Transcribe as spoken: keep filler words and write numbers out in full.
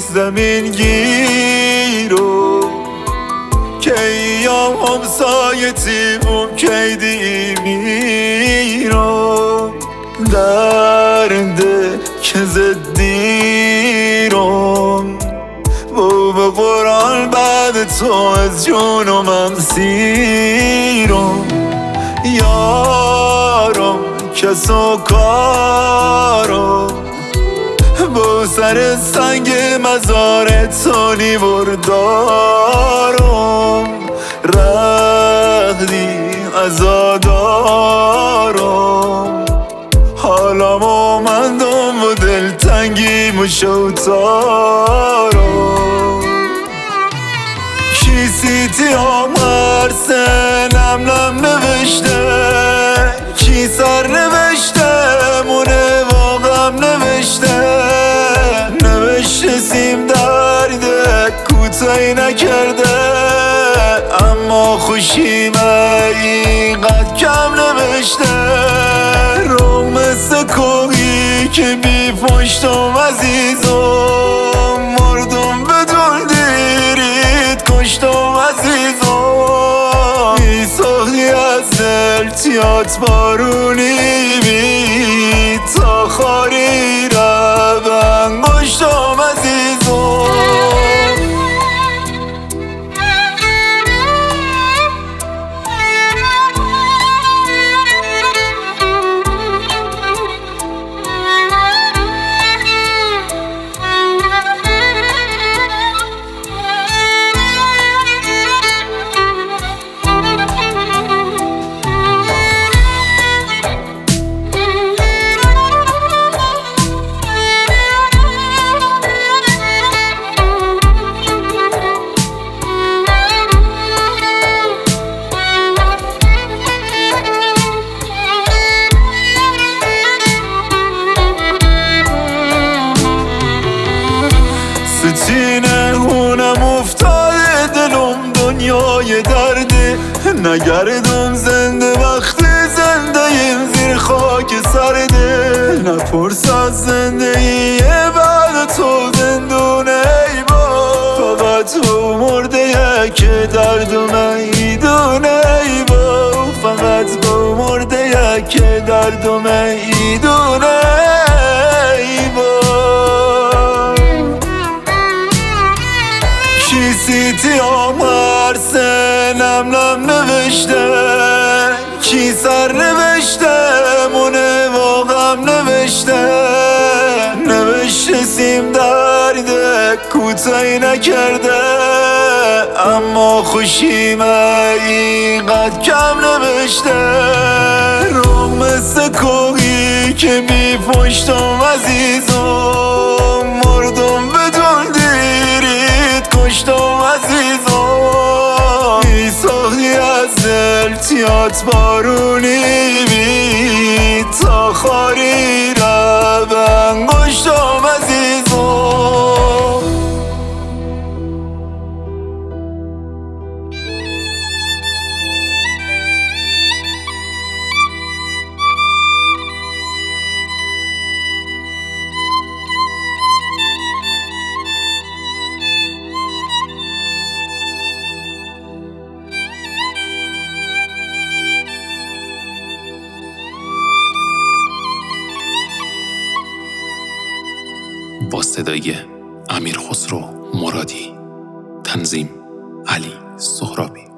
زمین گیرو که ایام همسایه تیمون که دیمیرو درنده که زدیرم و به قرآن بعد تو از جونم سیرم یارم کس و کارم با سر سنگ مزارت تانی بردارم رخدی ازادارم حالا مومندم و دلتنگی مشوتارم کی تی آمر سنم نم نوشته کی سر نوشته مونه واقعم نوشته نوشته سیم درده کوتاهی نکرده اما خوشیمه اینقدر کم نوشته رو مثل کوهی که بی پشتم عزیزم مردم بدون دیرید کشتم عزیزم ای ساختی از دل تیات بارونی بی تا خاری را بنگشتم عزیزم ستینه هونم افتاده دلم دنیای درده نگردم زنده وقتی زنده ایم زیر خاک سرده نپرس از زندگی بعد تو زندونه ای با فقط تو مرده که درد و میدونه ای با فقط با مرده که درد و میدونه ای با کی تی آمر سنم نم نوشته کی سر نوشته مونه واقعم نوشته نوشته سیم درده کوتاهی نکرده اما خوشیمه اینقدر کم نوشته رو مثل کوهی که بی پشتم عزیزم مردم بدون دیرید کشتم عزیزم ای ساختی از دل تیات بارونی بی تا خاری را بنگشتم عزیزم با صدای امیر خسرو مرادی، تنظیم علی سهرابی.